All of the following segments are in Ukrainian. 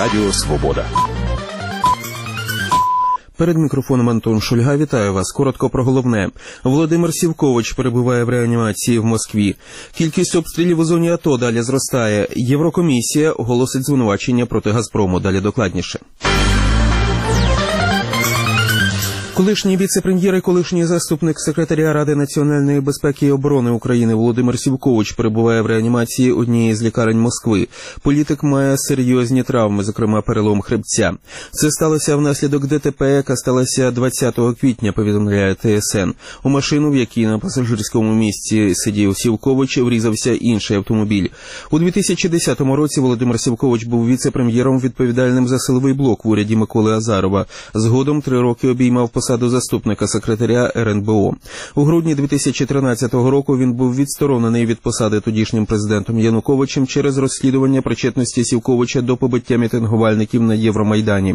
Радіо Свобода. Перед мікрофоном Антон Шульга. Вітаю вас. Коротко про головне. Володимир Сівкович перебуває в реанімації в Москві. Кількість обстрілів у зоні АТО далі зростає. Єврокомісія оголосить звинувачення проти «Газпрому». Далі докладніше. Колишній віце-прем'єр і колишній заступник секретаря Ради національної безпеки і оборони України Володимир Сівкович перебуває в реанімації однієї з лікарень Москви. Політик має серйозні травми, зокрема перелом хребця. Це сталося внаслідок ДТП, яка сталася 20 квітня, повідомляє ТСН. У машину, в якій на пасажирському місці сидів Сівкович, врізався інший автомобіль. У 2010 році Володимир Сівкович був віце-прем'єром, відповідальним за силовий блок в уряді Миколи Азарова. Згодом 3 роки обіймав посаду заступника секретаря РНБО. У грудні 2013 року він був відсторонений від посади тодішнім президентом Януковичем через розслідування причетності Сівковича до побиття мітингувальників на Євромайдані.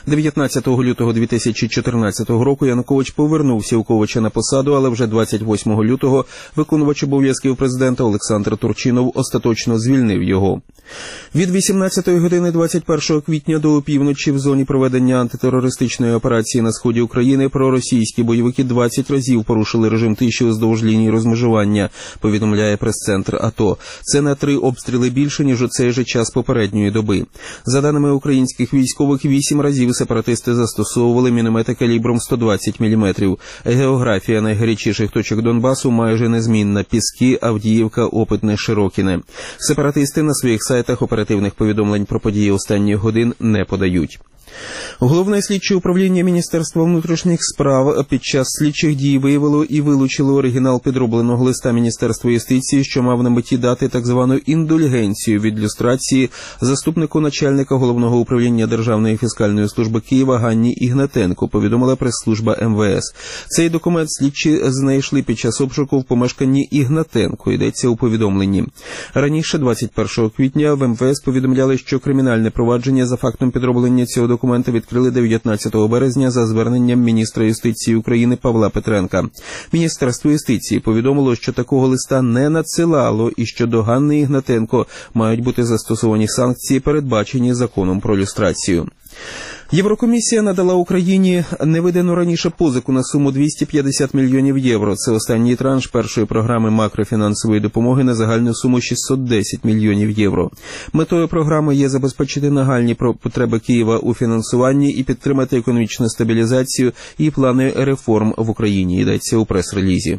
19 лютого 2014 року Янукович повернув Сівковича на посаду, але вже 28 лютого виконувач обов'язків президента Олександр Турчинов остаточно звільнив його. Від 18 години 21 квітня до опівночі в зоні проведення антитерористичної операції на сході України проросійські бойовики 20 разів порушили режим тиші уздовж лінії розмежування, повідомляє прес-центр АТО. Це на 3 обстріли більше, ніж у цей же час попередньої доби. За даними українських військових, 8 разів сепаратисти застосовували міномети калібром 120 мм. Географія найгарячіших точок Донбасу майже незмінна: Піски, Авдіївка, Опитне, Широкіне. Сепаратисти на своїх сайтах оперативних повідомлень про події останніх годин не подають. Головне слідче управління Міністерства внутрішніх справ під час слідчих дій виявило і вилучило оригінал підробленого листа Міністерства юстиції, що мав на меті дати так звану індульгенцію від люстрації заступнику начальника Головного управління Державної фіскальної служби Києва Ганні Ігнатенко, повідомила прес-служба МВС. Цей документ слідчі знайшли під час обшуку в помешканні Ігнатенко, йдеться у повідомленні. Раніше, 21 квітня, в МВС повідомляли, що кримінальне провадження за фактом підроблення цього документа відкрили 19 березня за зверненням міністра юстиції України Павла Петренка. Міністерство юстиції повідомило, що такого листа не надсилало і що до Ганни Ігнатенко мають бути застосовані санкції, передбачені законом про люстрацію. Єврокомісія надала Україні невидану раніше позику на суму 250 мільйонів євро. Це останній транш першої програми макрофінансової допомоги на загальну суму 610 мільйонів євро. Метою програми є забезпечити нагальні потреби Києва у фінансуванні і підтримати економічну стабілізацію і плани реформ в Україні, йдеться у прес-релізі.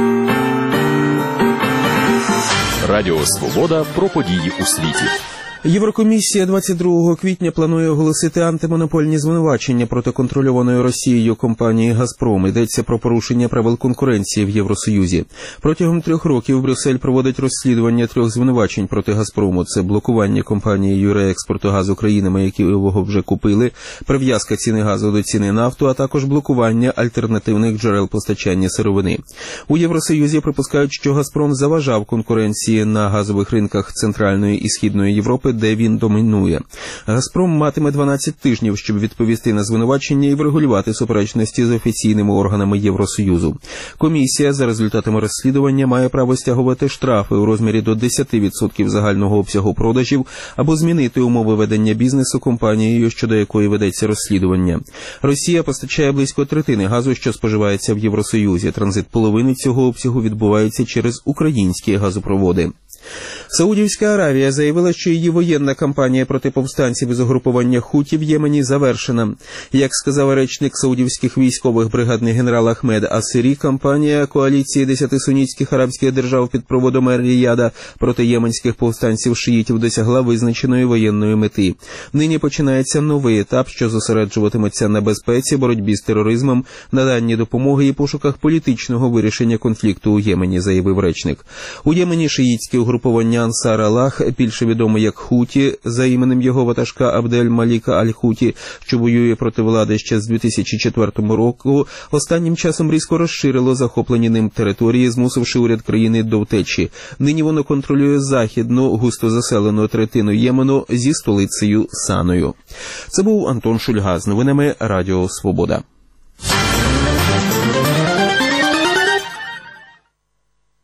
Радіо Свобода про події у світі. Єврокомісія 22 квітня планує оголосити антимонопольні звинувачення проти контрольованої Росією компанії «Газпром». Йдеться про порушення правил конкуренції в Євросоюзі. Протягом 3 років Брюссель проводить розслідування 3 звинувачень проти «Газпрому». Це блокування компанією реекспорту газу країнами, які його вже купили, прив'язка ціни газу до ціни нафту, а також блокування альтернативних джерел постачання сировини. У Євросоюзі припускають, що «Газпром» заважав конкуренції на газових ринках Центральної і Східної Європи, де він домінує. «Газпром» матиме 12 тижнів, щоб відповісти на звинувачення і врегулювати суперечності з офіційними органами Євросоюзу. Комісія за результатами розслідування має право стягувати штрафи у розмірі до 10% загального обсягу продажів або змінити умови ведення бізнесу компанією, щодо якої ведеться розслідування. Росія постачає близько третини газу, що споживається в Євросоюзі. Транзит половини цього обсягу відбувається через українські газопроводи. Саудівська Аравія заявила, що її воєнна кампанія проти повстанців із угрупування Хуті в Ємені завершена. Як сказав речник саудівських військових бригадний генерал Ахмед Асирі, кампанія коаліції 10 сунітських арабських держав під проводом Ер-Ріяда проти єменських повстанців-шиїтів досягла визначеної воєнної мети. Нині починається новий етап, що зосереджуватиметься на безпеці, боротьбі з тероризмом, наданні допомоги і пошуках політичного вирішення конфлікту у Ємені, заявив речник. У Ємені шиїтське угруповання Ансар Аллах, більше відоме як Хуті, за іменем його ватажка Абдель-Маліка Аль-Хуті, що воює проти влади ще з 2004 року, останнім часом різко розширило захоплені ним території, змусивши уряд країни до втечі. Нині воно контролює західну, густо заселену третину Ємену зі столицею Саною. Це був Антон Шульга з новинами Радіо Свобода.